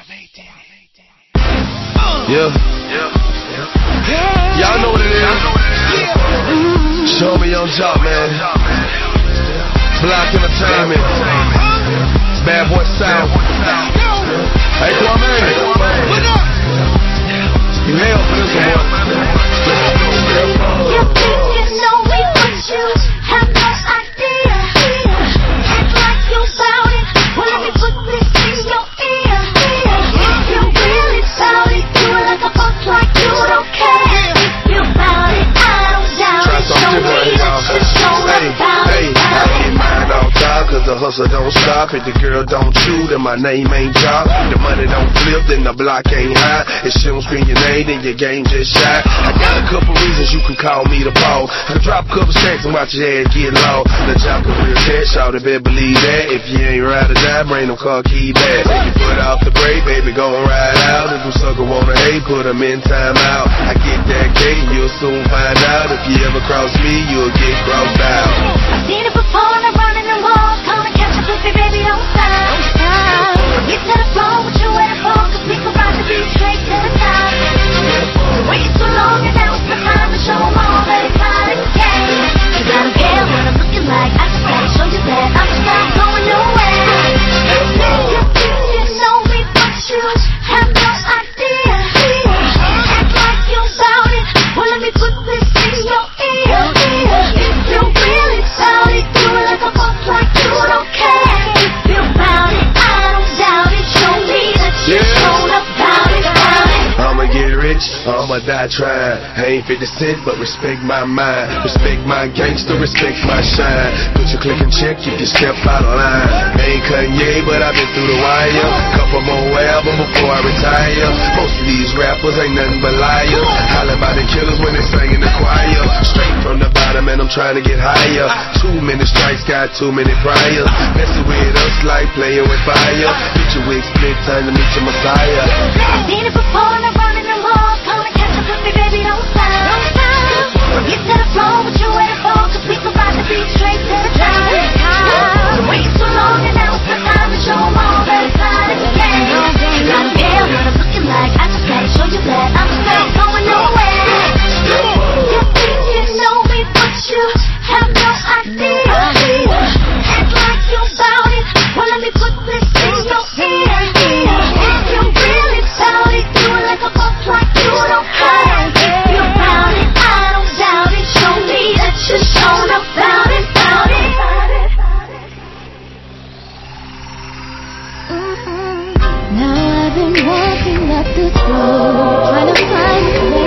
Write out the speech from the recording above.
Yeah. Y'all know what it is. Show me on top, man. Block Entertainment. Bad Boy Sound. Hey, Kwame. You hell for this one, boy. You think you know me, but you have no idea. Act like you bout it. Well, let me put this in your ear. If you really bout it, do it like a boss, like you don't care. If you bout it, I don't doubt it. Show me that you show about it. I get mine on top, cause the hustle don't stop. If the girl don't chew, then my name ain't drop. The money don't flip, then the block ain't high. If she don't scream your name, then your game just shot. I got a couple reasons you can call me the ball. I drop a couple stacks and watch your ass get low. The job can real cash out, better believe that. If you ain't ride or die, bring them car key back. If you put off the brake, baby, go and ride out. If them sucker wanna hate, put them in time out. I get that cake and you'll soon find out. If you ever cross me, you'll get crossed out. I've seen it before and I'm running the walls. Come and catch up with me, baby, don't stop. Get to the floor, what you waiting for? Cause we can ride the beat straight to the top. Wait too long and now's the time to show them all that it's not a game. Cause I don't care what I'm looking like, I just gotta show you that I'm just not going nowhere. You think you know me, but you have no idea. Act like you bout it, well let me put this in your ear. If you really bout it, do it like a boss, like you don't care. If you bout it, I don't doubt it. Show me that you showed about it, I'ma get rich, I'ma die trying. I ain't 50 Cent, but respect my mind. Respect my gangster, respect my shine. Put your click and check if you step out of line. I ain't Kanye, but I've been through the wire. Couple more albums before I retire. Most of these rappers ain't nothing but liars. Holler about the killers when they sing in the choir. Straight from the bottom and I'm trying to get higher. Too many strikes, got too many priors. Messing with us like playing with fire. Get your wig split, time to meet your messiah. I've seen it before and I'm running them all. Come and catch up with me, baby, don't stop. Get to the floor, what you waiting for? Cause we can ride the beat straight to the top. Wait too long and now's the time to show them all that it's not a game. Cause I don't care what I'm looking like, I just gotta show you that I'm just not going nowhere. You think you know me, but you have no idea. Act like you bout it, well let me put this in your ear. If you really bout it, do it like a boss, like you don't care. If you bout it, I don't doubt it. Show me that you showed about it, bout it. Now I've been walking up this road, trying to find a way